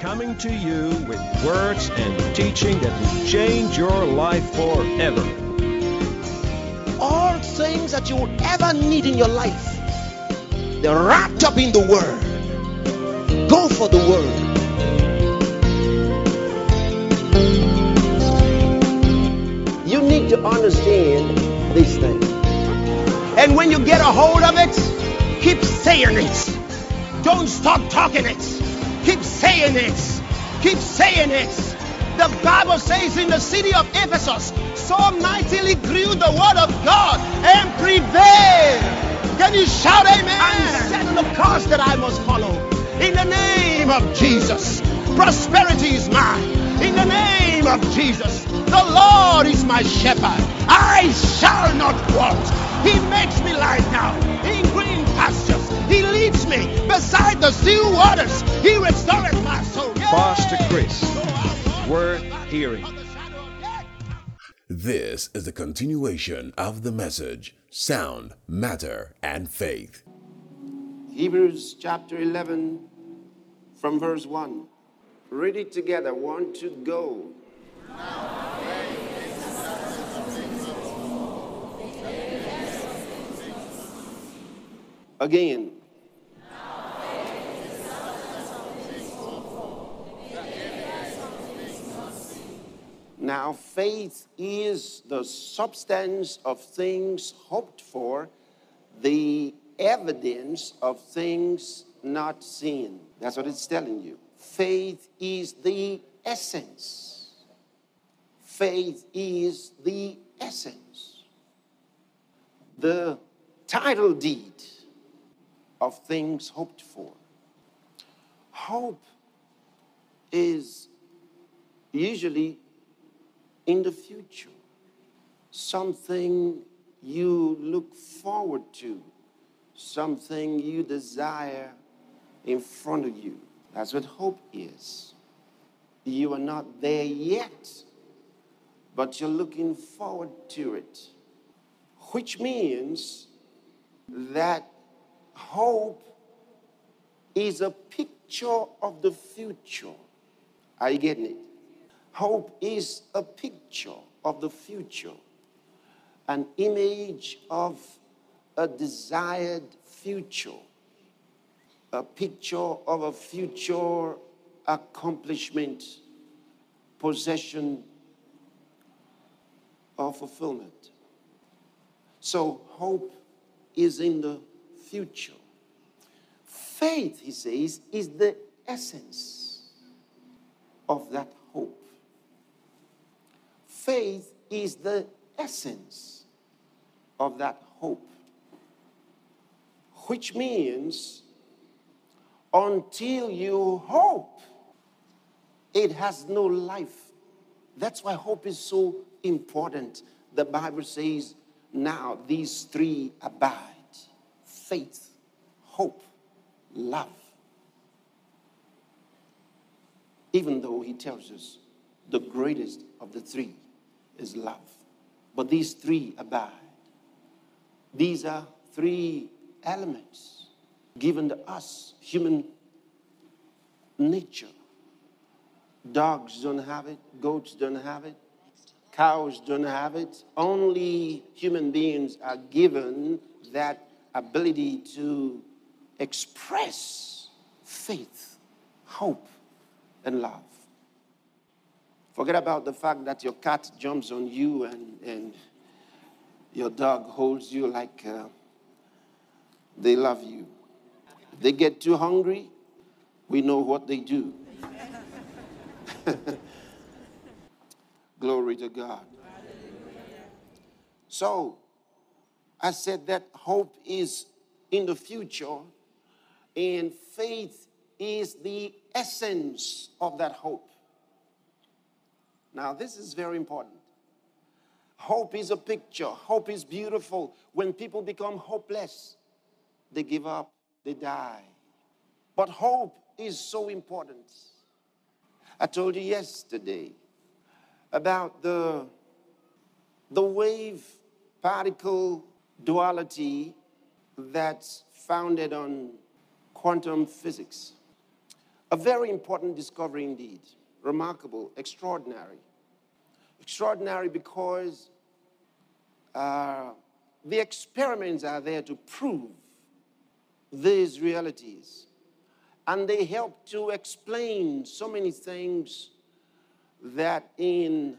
coming to you with words and teaching that will change your life forever. All things that you will ever need in your life, they're wrapped up in the Word. Go for the Word. You need to understand these things. And when you get a hold of it, keep saying it. Don't stop talking it. Keep saying it. Keep saying it. The Bible says in the city of Ephesus, so mightily grew the word of God and prevailed. Can you shout amen? I'm setting the course that I must follow. In the name of Jesus, prosperity is mine. In the name of Jesus, the Lord is my shepherd. I shall not want. He makes me lie down in green pastures. He leads me beside the still waters. He restores my soul. Pastor Chris, worth hearing. This is the continuation of the message, Sound, Matter, and Faith. Hebrews chapter 11 from verse 1. Read it together. 1, 2, go. Again. Now, faith is the substance of things hoped for, the evidence of things not seen. That's what it's telling you. Faith is the essence. Faith is the essence. The title deed of things hoped for. Hope is usually in the future, something you look forward to, something you desire in front of you. That's what hope is. You are not there yet, but you're looking forward to it, which means that hope is a picture of the future. Are you getting it? Hope is a picture of the future, an image of a desired future, a picture of a future accomplishment, possession, or fulfillment. So hope is in the future. Faith, he says, is the essence of that hope. Faith is the essence of that hope, which means until you hope, it has no life. That's why hope is so important. The Bible says, now these three abide: faith, hope, love. Even though he tells us the greatest of the three is love. But these three abide. These are three elements given to us, human nature. Dogs don't have it. Goats don't have it. Cows don't have it. Only human beings are given that ability to express faith, hope, and love. Forget about the fact that your cat jumps on you and your dog holds you like they love you. They get too hungry, we know what they do. Glory to God. So, I said that hope is in the future, and faith is the essence of that hope. Now, this is very important. Hope is a picture. Hope is beautiful. When people become hopeless, they give up, they die. But hope is so important. I told you yesterday about the wave particle duality that's founded on quantum physics. A very important discovery indeed. Remarkable, extraordinary. Extraordinary because the experiments are there to prove these realities. And they help to explain so many things that in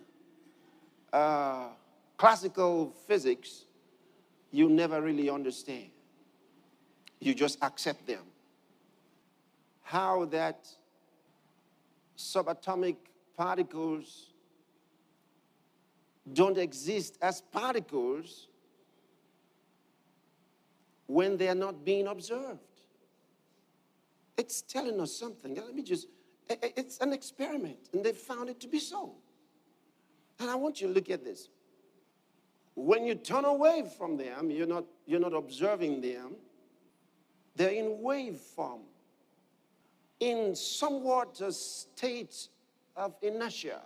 classical physics you never really understand. You just accept them. How that subatomic particles don't exist as particles when they are not being observed. It's telling us something. It's an experiment, and they found it to be so. And I want you to look at this. When you turn away from them, you're not observing them. They're in wave form, in somewhat a state of inertia.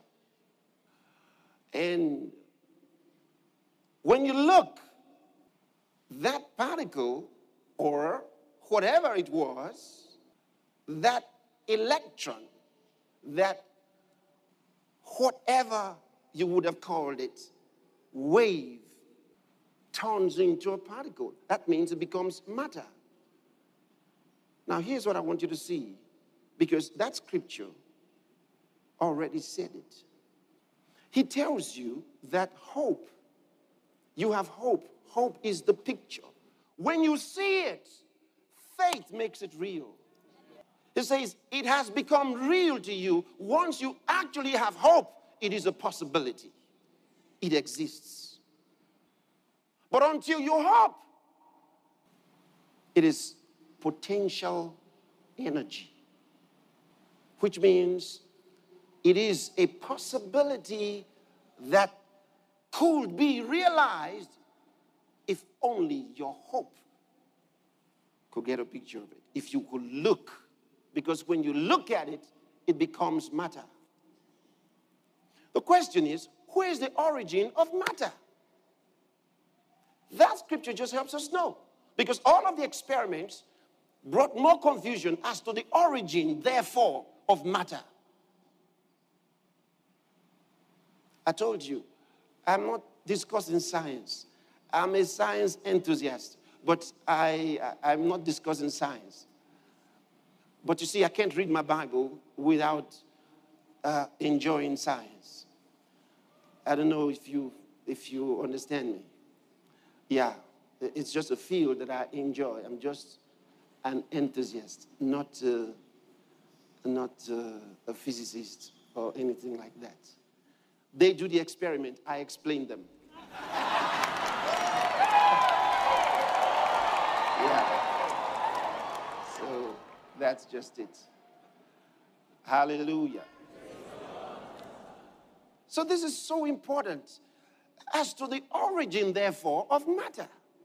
And when you look, that particle, or whatever it was, that electron, that whatever you would have called it, wave, turns into a particle. That means it becomes matter. Now, here's what I want you to see, because that scripture already said it. He tells you that hope, you have hope. Hope is the picture. When you see it, faith makes it real. He says it has become real to you. Once you actually have hope, it is a possibility. It exists. But until you hope, it is potential energy, which means it is a possibility that could be realized if only your hope could get a picture of it. If you could look, because when you look at it, it becomes matter. The question is, where is the origin of matter? That scripture just helps us know, because all of the experiments brought more confusion as to the origin, therefore, of matter. I told you, I'm not discussing science. I'm a science enthusiast, but I'm not discussing science. But you see, I can't read my Bible without enjoying science. I don't know if you understand me. Yeah, it's just a field that I enjoy. I'm just an enthusiast, not a physicist or anything like that. They do the experiment, I explain them. Yeah. So that's just it. Hallelujah. So this is so important as to the origin, therefore, of matter.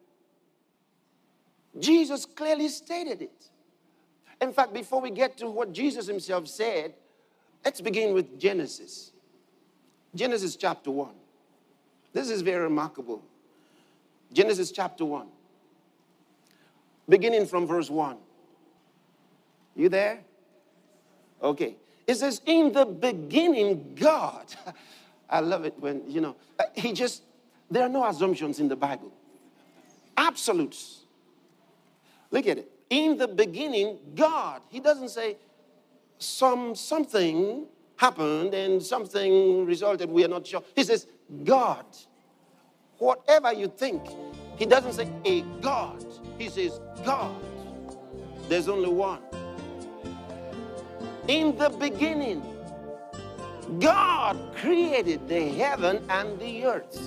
Jesus clearly stated it. In fact, before we get to what Jesus himself said, let's begin with Genesis. Genesis chapter 1. This is very remarkable. Genesis chapter 1. Beginning from verse 1. You there? Okay. It says, in the beginning, God. I love it when, there are no assumptions in the Bible. Absolutes. Look at it. In the beginning, God. He doesn't say something happened and something resulted, we are not sure. He says, God. Whatever you think, he doesn't say a God. He says, God. There's only one. In the beginning, God created the heaven and the earth.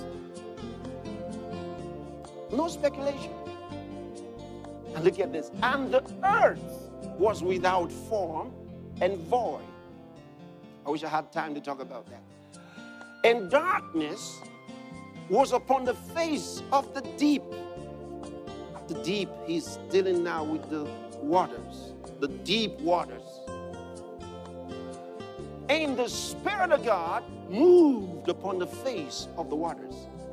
No speculation. And look at this. And the earth was without form and void. I wish I had time to talk about that. And darkness was upon the face of the deep. The deep, he's dealing now with the waters, the deep waters. And the Spirit of God moved upon the face of the waters.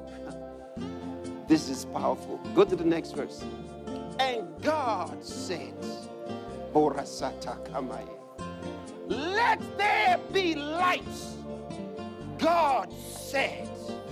This is powerful. Go to the next verse. And God said, let there be light. God said.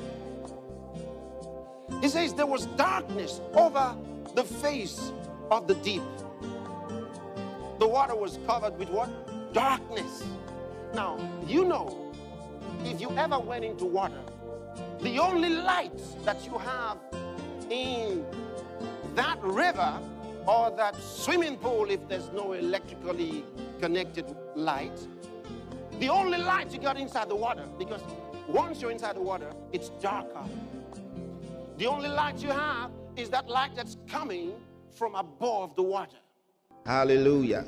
He says there was darkness over the face of the deep. The water was covered with what? Darkness. Now, you know, if you ever went into water, the only light that you have in that river or that swimming pool, if there's no electrically connected light, the only light you got inside the water, because once you're inside the water, it's darker. The only light you have is that light that's coming from above the water. Hallelujah.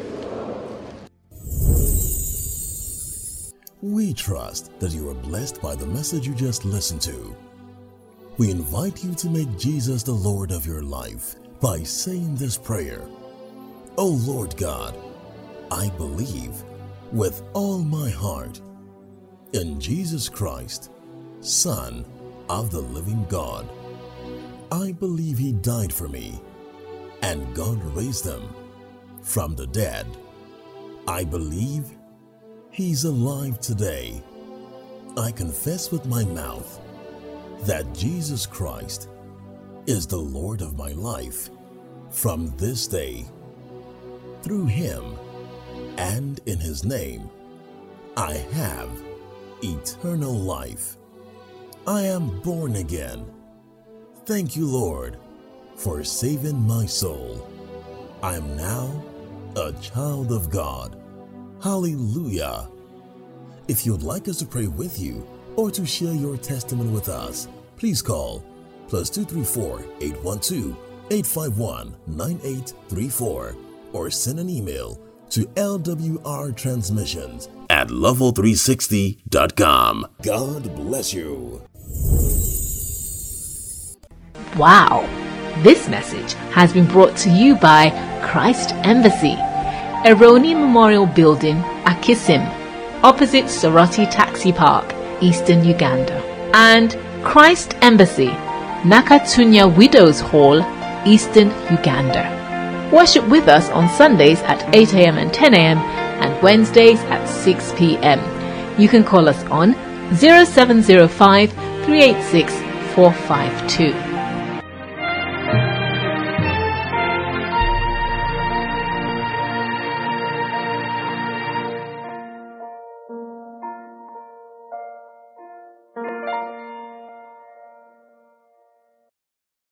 We trust that you are blessed by the message you just listened to. We invite you to make Jesus the Lord of your life by saying this prayer. Oh Lord God, I believe with all my heart in Jesus Christ, Son of the living God. I believe He died for me and God raised Him from the dead. I believe He's alive today. I confess with my mouth that Jesus Christ is the Lord of my life from this day. Through Him and in His name, I have eternal life. I am born again. Thank you, Lord, for saving my soul. I am now a child of God. Hallelujah. If you'd like us to pray with you or to share your testimony with us, please call +234 812 851 9834 or send an email to lwrtransmissions@level360.com. God bless you. Wow! This message has been brought to you by Christ Embassy, Eroni Memorial Building, Akisim, opposite Soroti Taxi Park, Eastern Uganda, and Christ Embassy, Nakatunya Widows Hall, Eastern Uganda. Worship with us on Sundays at 8 a.m. and 10 a.m. and Wednesdays at 6 p.m. You can call us on 0705 386 452.